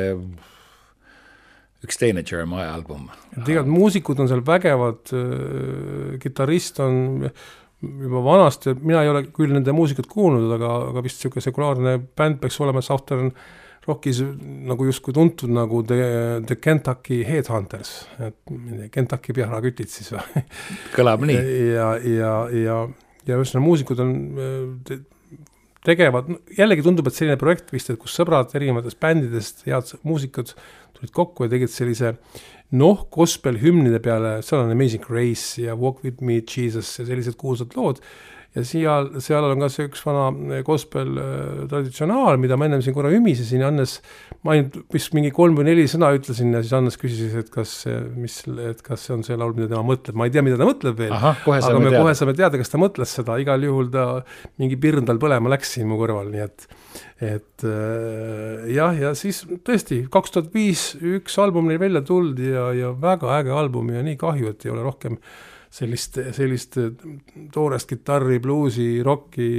üks teine Jeremiah album. Tegelikult muusikud on seal vägevad, gitarrist on juba vanasti, mina ei ole küll nende muusikat kuulnud, aga, aga vist niisugune sekulaarne bänd peaks olema Southern Rockis nagu justkui tuntud nagu The, the Kentucky Headhunters, et Kentucky piharakütid siis või? Kõlab nii. Ja, ja, ja, ja just muusikud on te, tegevad, jällegi tundub, et selline projekt vist, et kus sõbrad erinevatest bändidest, head muusikud tulid kokku ja tegid sellise noh, gospel hümnide peale, seal on Amazing Grace ja Walk With Me, Jesus ja sellised kuulsad lood. Ja seal, seal on ka see üks vana gospel traditsionaal, mida ma ennem siin korra ümisesin ja Annes, ma ainult vist mingi kolm või neli sõna ütlesin ja siis Annes küsis, et kas, mis, et kas see on see laul, mida tema mõtleb. Ma ei tea, mida ta mõtleb veel, Aha, aga me teada. kohe saame teada, kas ta mõtles seda. Igal juhul ta mingi pirndal põlema läks siin mu kõrval, nii et, et jah, ja siis tõesti kaks tuhat viis üks album neil välja tuld ja, ja väga äge album ja nii kahju, et ei ole rohkem sellist, sellist toorest gitarri, bluesi, rocki,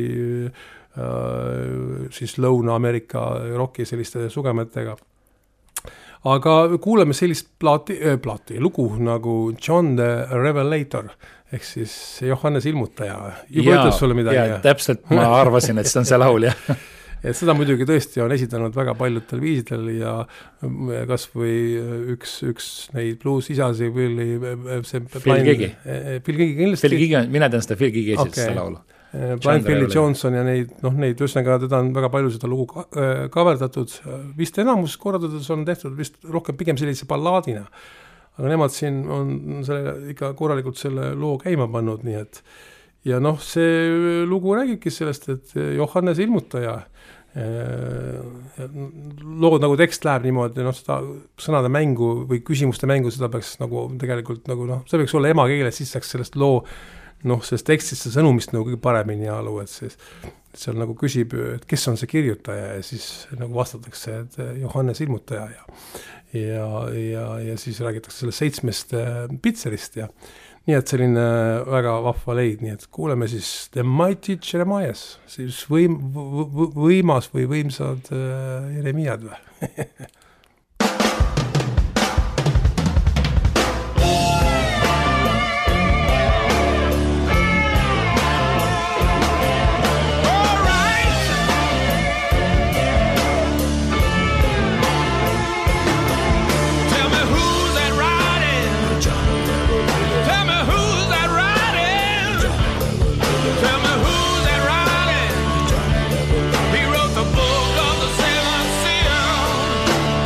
äh, siis Lõuna-Amerika rocki selliste sugemetega. Aga kuuleme sellist plaati, äh, plaati, lugu nagu John the Revelator, ehk siis Johannes Ilmutaja. Juba ütles sulle midagi? Ja, täpselt ma arvasin, et see on see laul, jah. Et seda muidugi tõesti on esitanud väga paljudel viisidel ja kas või üks, üks neid blues isasi või see Phil Gigi. Phil Gigi kindlasti. Phil Gigi, mina tean seda Phil Gigi esit okay. seda laulu. Blind Billy Johnson ja neid, noh neid, ühesõnaga teda on väga palju seda lugu ka, äh, kaverdatud, vist enamus korraldades on tehtud vist rohkem pigem sellise ballaadina, aga nemad siin on selle, ikka korralikult selle loo käima pannud, nii et ja noh, see lugu räägibki sellest, et Johannes ilmutaja äh, lood nagu tekst läheb niimoodi, noh seda sõnade mängu või küsimuste mängu, seda peaks nagu tegelikult nagu noh, see peaks olla emakeeles, siis saaks sellest loo noh, sellest tekstist see sõnumist nagu kõige paremini alu, et siis et seal nagu küsib, et kes on see kirjutaja ja siis nagu vastatakse, et Johannes ilmutaja ja ja, ja, ja siis räägitakse sellest seitsmest pitserist ja nii et selline väga vahva leid, nii et kuuleme siis The Mighty Jeremias, siis võim, võimas või võimsad Jeremiad või? He wrote the book of the seven seals.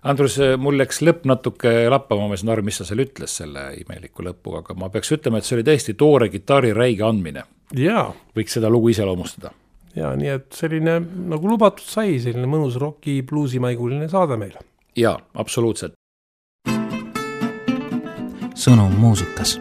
Andrus, mul läks lõpp natuke lappama, ma saan aru, mis sa seal ütles selle imeliku lõpuga, aga ma peaks ütlema, et see oli tõesti toore gitaari räige andmine. Jaa. Võiks seda lugu ise loomustada. Jaa, nii et selline nagu lubatud sai, selline mõnus rocki, bluusimaiguline saade meile. Jaa, absoluutselt. Sõnum muusikas.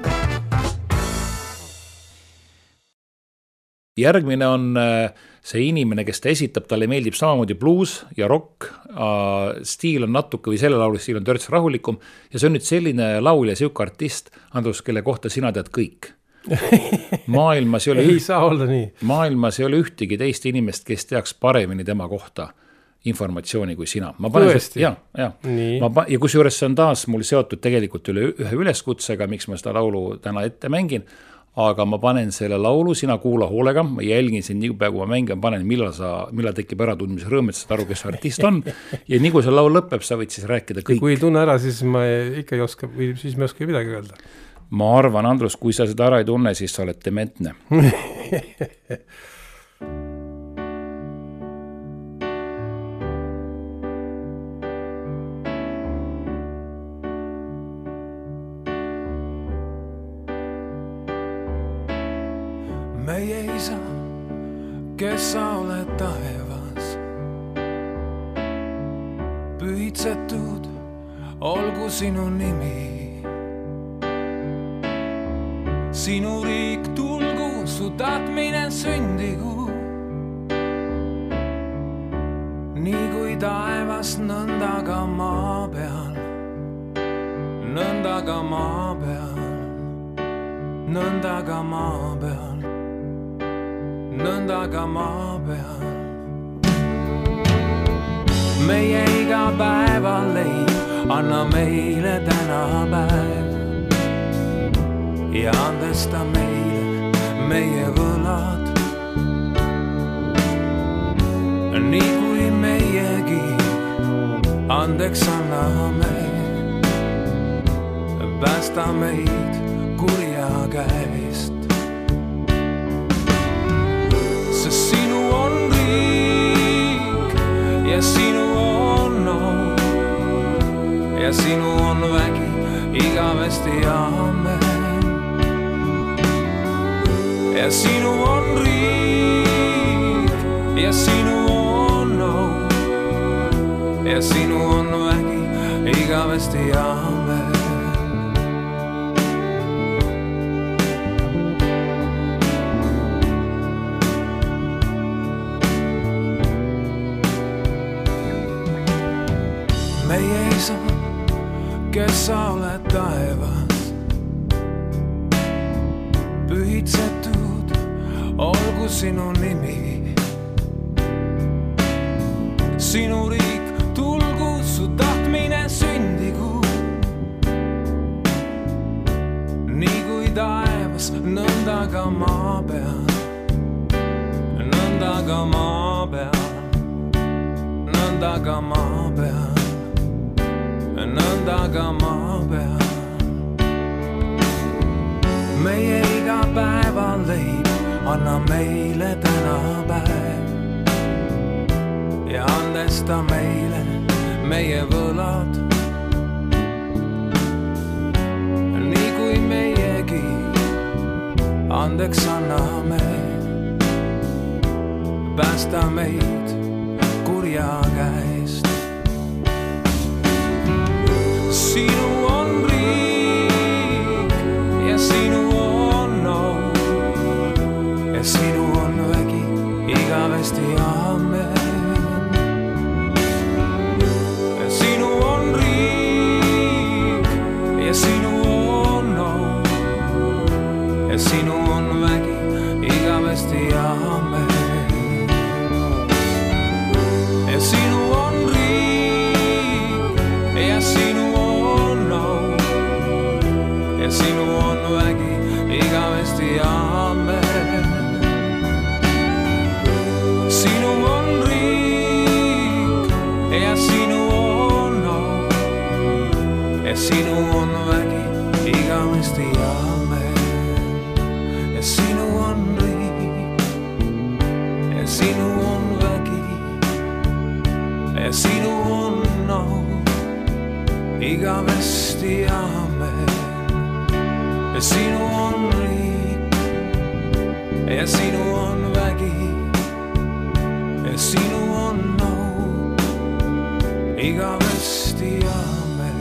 Järgmine on see inimene, kes ta esitab, talle meeldib samamoodi blues ja rock, stiil on natuke või selle laulu stiil on törts rahulikum ja see on nüüd selline laul ja siuke artist, Andrus, kelle kohta sina tead kõik. Maailmas ei ole, ei saa olla nii. Maailmas ei ole ühtegi teist inimest, kes teaks paremini tema kohta informatsiooni kui sina. Ma panen Tõesti? See, ja, ja. Ma, ja kus juures see on taas mul seotud tegelikult üle ühe üleskutsega, miks ma seda laulu täna ette mängin, aga ma panen selle laulu, sina kuula hoolega, ma jälgin siin nii pea, kui ma mängin, panen, millal, sa, millal tekib äratundmise rõõm, et sa aru, kes artist on, ja nii kui see laul lõpeb, sa võid siis rääkida kõik. Kui ei tunne ära, siis ma ikka ei oska, või siis ma ei oska midagi öelda. Ma arvan, Andrus, kui sa seda ära ei tunne, siis sa oled dementne. Meie isa, kes sa oled taevas, pühitsetud olgu sinu nimi. Sinu riik tulgu, su tahtmine sündigu. Nii kui taevas, nõnda ka maa peal, nõnda ka maa peal, nõnda ka maa peal. Nõnda ka maa peal. Meie iga päeva leib, anna meile täna päev ja andesta meile meie võlad. Nii kui meiegi andeks anname, päästa meid kurja käest. Sinu on riik ja sinu on au ja sinu on vägi igavesti amen. Ja sinu on riik ja sinu on au ja sinu on vägi igavesti amen. Meie isa, kes sa oled taevas, pühitsetud olgu sinu nimi. Sinu riik tulgu, su tahtmine sündigu. Nii kui taevas, nõnda ka maa peal, nõnda ka maa peal, nõnda ka maa peal. Nõnda ka maa peal. Meie iga päeva leib, anna meile täna päev ja andesta meile meie võlad. Nii kui meiegi andeks anname, päästa meid kurja käest. Sinu on riik ja sinu on au ja sinu on vägi igavesti amen. Ja sinu on riik ja sinu on au ja sinu on vägi igavesti amen. Ja sinu on riik ja sinu ja sinu on vägi igavesti amen. Sinu on riik ja sinu on au ja sinu on vägi igavesti amen. Ja sinu on riik ja sinu on vägi ja sinu on au ja sinu on riik ja sinu on vägi ja sinu on au igavesti amen.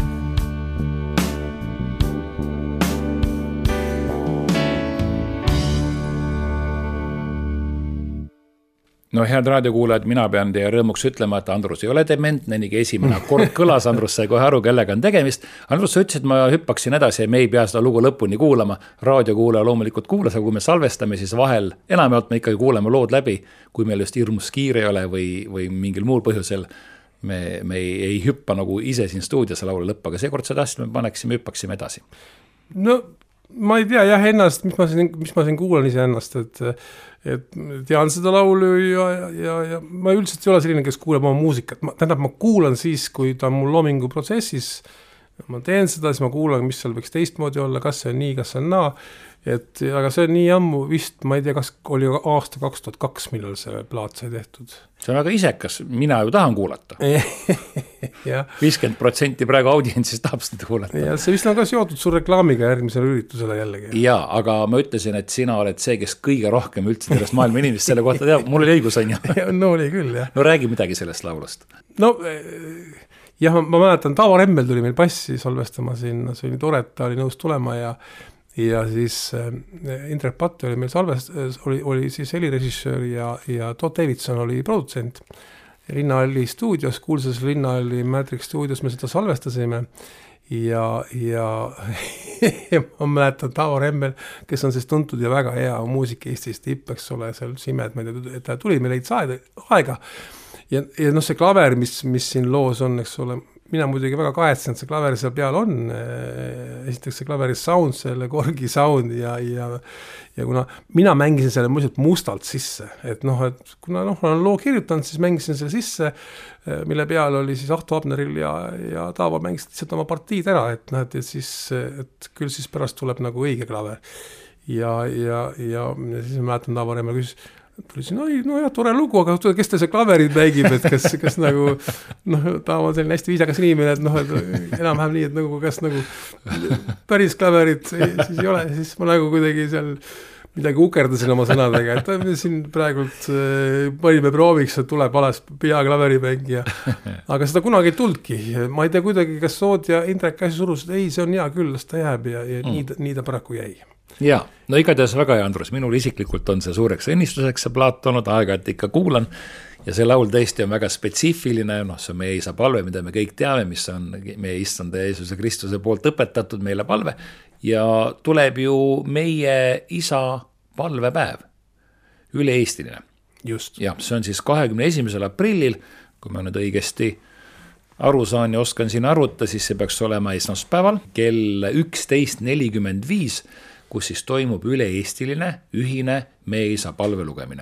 No head raadiokuulajad, mina pean teie rõõmuks ütlema, et Andrus ei ole dementne, nii esimene kord kõlas, Andrus sai kohe aru, kellega on tegemist. Andrus ütles, et ma hüppaksin edasi ja me ei pea seda lugu lõpuni kuulama. Raadiokuulaja loomulikult kuulas, aga kui me salvestame, siis vahel enamjaolt me ikkagi kuuleme lood läbi, kui meil just hirmus kiire ei ole või, või mingil muul põhjusel me, me ei, ei hüppa nagu ise siin stuudios laulu lõppu, aga seekord seda asja me paneksime, hüppaksime edasi. No ma ei tea jah ennast, mis ma siin, mis ma siin kuulan ise ennast, et, et tean seda laulu ja, ja, ja ma üldiselt ei ole selline, kes kuuleb oma muusikat. Ma, tähendab, ma kuulan siis, kui ta on mul loomingu protsessis, ma teen seda, siis ma kuulan, mis seal võiks teistmoodi olla, kas see on nii, kas see on naa. Et, aga see on nii ammu vist, ma ei tea, kas oli aasta kaks tuhat kaks, millal see plaat sai tehtud. See on väga isekas, mina ju tahan kuulata. viiskümmend protsenti praegu audientsis tahab seda kuulata. Ja see vist on ka seotud suur reklaamiga järgmisele üritusele jällegi. Jaa, aga ma ütlesin, et sina oled see, kes kõige rohkem üldse sellest maailma inimest selle kohta teab. Mul oli õigus, on ju. No oli küll, jah. No räägi midagi sellest laulust. No jah, ma, ma mäletan, Taavo Remmel tuli meil bassi salvestama sinna, see oli tore, et ta oli nõus tulema ja ja siis äh, Indrek Patt oli meil salvest, oli, oli siis helirežissöör ja, ja Todd Davidson oli produtsent. Linnahalli stuudios, kuulsas Linnahalli Matrix stuudios me seda salvestasime ja, ja ma mäletan Taavo Remmel, kes on siis tuntud ja väga hea muusik Eestis tipp, eks ole, seal Simed, ma ei tea, et ta tuli meil leidis aega ja, ja noh, see klaver, mis, mis siin loos on, eks ole, mina muidugi väga kahetsen, et see klaver seal peal on. Esiteks see klaveri sound, selle korgi sound ja, ja, ja kuna mina mängisin selle muidugi mustalt sisse, et noh, et kuna noh, olen loo kirjutanud, siis mängisin selle sisse, mille peal oli siis Ahto Abneril ja, ja Taavo mängisid lihtsalt oma partiid ära, et noh, et siis, et küll siis pärast tuleb nagu õige klaver. Ja, ja, ja, ja siis ma mäletan Taavo Remmel küsis, tuli siin, oi, no jah, tore lugu, aga kes te see klaverid mängib, et kas, kas nagu, noh, ta on selline hästi viisakas inimene, et noh, et enam-vähem nii, et nagu, kas nagu päris klaverid siis ei ole, siis ma nagu kuidagi seal midagi ukerdasin oma sõnadega, et siin praegult panime prooviks, et tuleb alas pea klaverimängija, aga seda kunagi ei tuldki, ma ei tea kuidagi, kas Sood ja Indrek käsi surus, ei, see on hea küll, las ta jääb ja, ja mm. nii, ta, nii ta paraku jäi. Jaa, no igatahes väga hea, Andrus, minul isiklikult on see suureks õnnistuseks see plaat olnud, aega, et ikka kuulan ja see laul tõesti on väga spetsiifiline, noh, see on meie isa palve, mida me kõik teame, mis on meie issanda Jeesuse Kristuse poolt õpetatud meile palve ja tuleb ju meie isa palvepäev, üle-eestiline. Just. Ja see on siis kahekümne esimesel aprillil, kui ma nüüd õigesti aru saan ja oskan siin arvuta, siis see peaks olema esmaspäeval kell üksteist nelikümmend viis, kus siis toimub üle-eestiline ühine meie isa palvelugemine.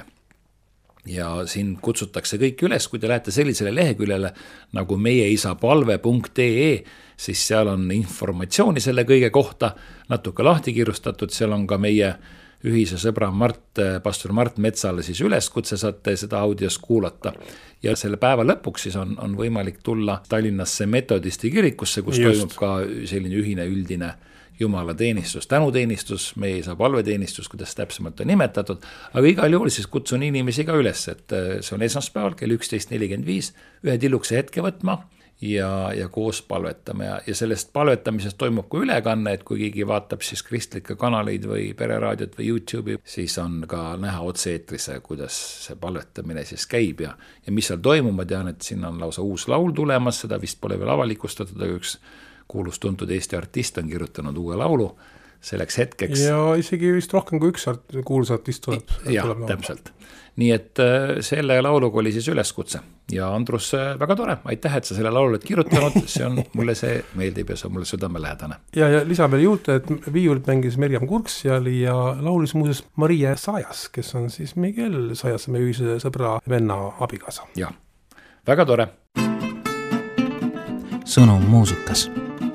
Ja siin kutsutakse kõik üles, kui te lähete sellisele leheküljele nagu meieisapalve punkt ee, siis seal on informatsiooni selle kõige kohta, natuke lahti kirjustatud, seal on ka meie ühise sõbra Mart, pastor Mart Metsale siis üleskutse, saate seda audios kuulata. Ja selle päeva lõpuks siis on, on võimalik tulla Tallinnasse metodisti kirikusse, kus Just. toimub ka selline ühine üldine Jumala teenistus, tänuteenistus, meie isa palveteenistus, kuidas täpsemalt on nimetatud, aga igal juhul siis kutsun inimesi ka üles, et see on esmaspäeval kell üksteist nelikümmend viis, ühe tillukse hetke võtma ja, ja koos palvetame ja, ja sellest palvetamisest toimub ka ülekanne, et kui keegi vaatab siis kristlikke kanaleid või pereraadiot või YouTube'i, siis on ka näha otse-eetris, kuidas see palvetamine siis käib ja, ja mis seal toimub, ma tean, et siin on lausa uus laul tulemas, seda vist pole veel avalikustatud, aga üks kuulus tuntud Eesti artist on kirjutanud uue laulu selleks hetkeks. Ja isegi vist rohkem kui üks art, kuulus artist tuleb. Ja, tuleb täpselt. Nii et selle lauluga oli siis üleskutse. Ja Andrus, väga tore, aitäh, et sa selle laulu oled kirjutanud, see on, mulle see meeldib ja see on mulle südamelähedane. Ja, ja lisa veel juurde, et viiulit mängis Merjam Kurks ja, ja laulis muuses Maria Sajas, kes on siis Miguel Sajas, meie ühise sõbra venna abikaasa. Ja, väga tore. Sõnum muusikas.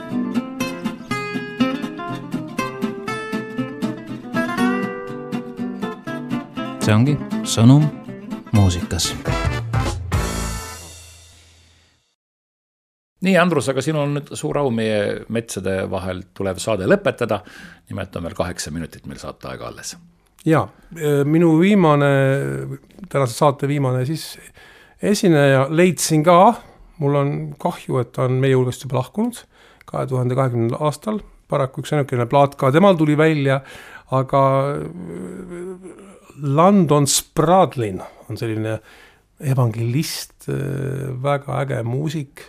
See ongi sõnum muusikas. nii, Andrus, aga sinul on nüüd suur au meie metsade vahel tulev saade lõpetada. Nimelt on veel kaheksa minutit meil saate aega alles. Ja, minu viimane, tänase saate viimane siis esineja leidsin ka, mul on kahju, et ta on meie hulgast juba lahkunud kahe tuhande kahekümnendal aastal, paraku üks ainukene plaat ka temal tuli välja, aga London Spradlin on selline evangelist, väga äge muusik,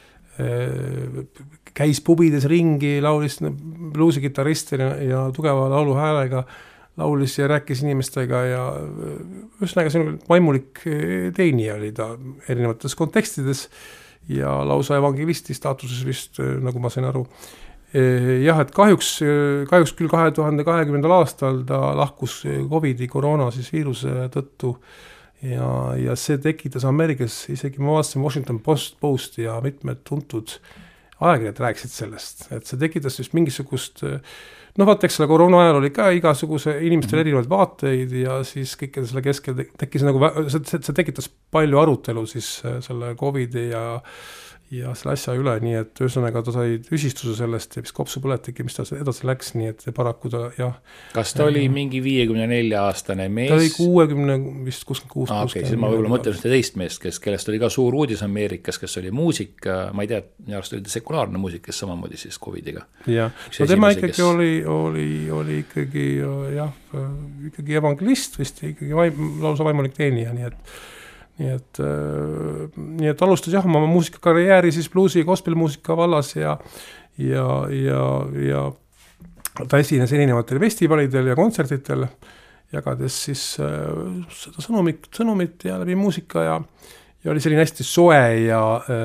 käis pubides ringi, laulis bluusikitarrist ja, ja tugeva laulu häälega, laulis ja rääkis inimestega ja ühesõnaga see vaimulik teenija oli ta erinevates kontekstides ja lausa evangelisti staatuses vist, nagu ma sain aru. Jah, et kahjuks, kahjuks küll kahe tuhande kahekümnendal aastal ta lahkus Covidi koroona siis viiruse tõttu ja, ja see tekitas Ameerikas, isegi ma vaatasin Washington Post, Post ja mitmed tuntud ajakirjad rääkisid sellest, et see tekitas just mingisugust noh, vaata, eks selle koroona ajal oli ka igasuguse inimestel erinevaid vaateid ja siis kõikide selle keskel tekkis nagu, see, see tekitas palju arutelu siis selle Covidi ja, ja selle asja üle, nii et ühesõnaga ta sai üsistuse sellest ja vist kopsupõletiki, mis ta edasi läks, nii et paraku ta, jah. Kas ta oli mingi viiekümne nelja aastane mees? Ta oli kuuekümne, vist kuuskümmend kuus. Ah, okei, siis ma võib-olla mõtlen ühte teist meest, kes, kellest oli ka suur uudis Ameerikas, kes oli muusik, ma ei tea, minu arust oli ta sekulaarne muusik, kes samamoodi siis Covidiga. Ja, no tema ikkagi kes... oli, oli, oli ikkagi, jah, ikkagi evangelist vist, ikkagi vaim, lausa vaimulik teenija, nii et Nii et, nii et alustas jah oma muusikakarjääri siis bluusi ja gospelmuusika vallas ja, ja, ja, ja ta esines erinevatel festivalidel ja kontsertitel, jagades siis seda sõnumit, sõnumit ja läbi muusika ja, ja oli selline hästi soe ja,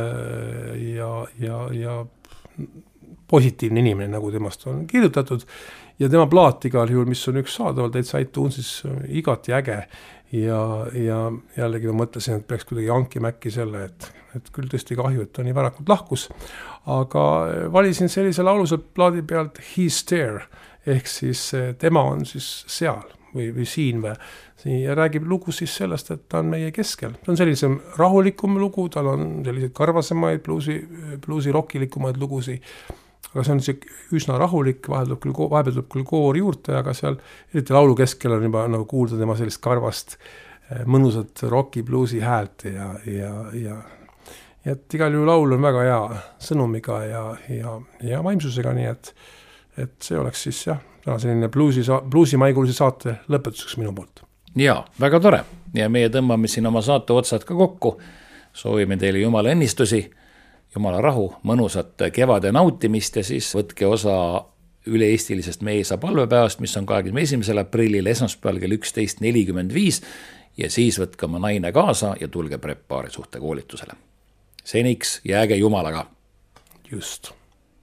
ja, ja, ja positiivne inimene, nagu temast on kirjutatud ja tema plaat igal juhul, mis on üks saadaval täitsa iTunesis igati äge ja, ja jällegi ma mõtlesin, et peaks kuidagi hankima äkki selle, et, et küll tõesti kahju, et ta nii värakult lahkus, aga valisin sellise lauluse plaadi pealt He's There, ehk siis tema on siis seal või, või siin või ja räägib lugu siis sellest, et ta on meie keskel. Ta on sellisem rahulikum lugu, tal on selliseid karvasemaid bluusi, bluusi rockilikumaid lugusi, aga see on see üsna rahulik, vahepeal küll, vahepeal tuleb küll koor juurde, aga seal eriti laulu keskel on juba nagu kuulda tema sellist karvast mõnusat rocki bluusi häält ja, ja, ja, ja et igal juhul laul on väga hea sõnumiga ja, ja, ja vaimsusega, nii et, et see oleks siis jah, täna selline bluusi, bluusimaigulise saate lõpetuseks minu poolt. Jaa, väga tore ja meie tõmbame siin oma saate otsad ka kokku, soovime teile jumala õnnistusi, jumala rahu, mõnusat kevade nautimist ja siis võtke osa üle-eestilisest Meesa palvepäevast, mis on kahekümne esimesel aprillil esmaspäeval kell üksteist nelikümmend viis ja siis võtke oma naine kaasa ja tulge preppaari suhte koolitusele. Seniks jääge jumalaga. Just.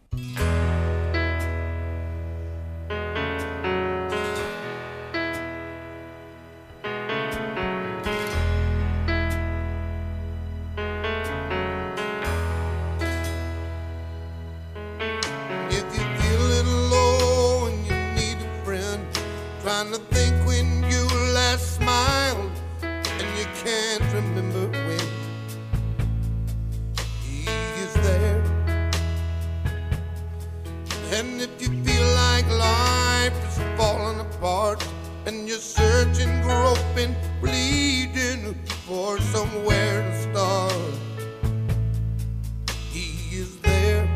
Trying to think when you last smiled and you can't remember when he is there. And if you feel like life is falling apart and you're searching, groping, bleeding for somewhere to start, he is there.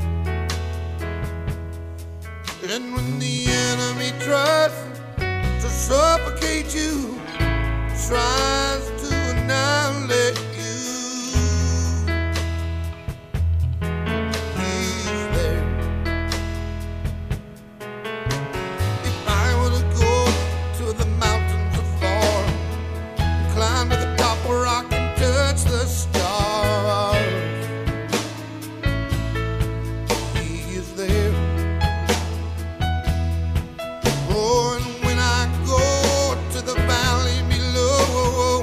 And when the enemy tries to suffocate you, tries to annihilate you, he's there. If I were to go to the mountains afar and climb to the top where I can touch the stars, he is there. Oh, and when I go to the valley below,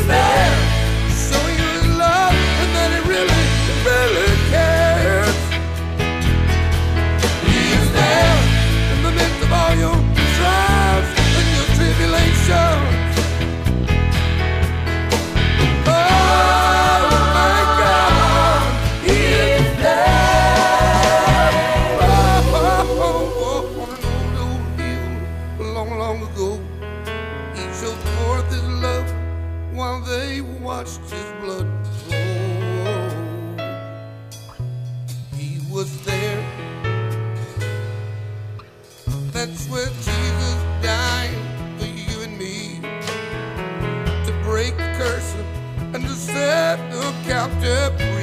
there, showing you his love, and that he really, really cares. He is there in the midst of all your trials and your tribulations. Oh my God, he is there. Oh, oh, oh, on an old, old hill, long, long ago, he showed forth his love while they watched his blood flow. He was there. That's where Jesus died for you and me, to break the curse and to set the captive free.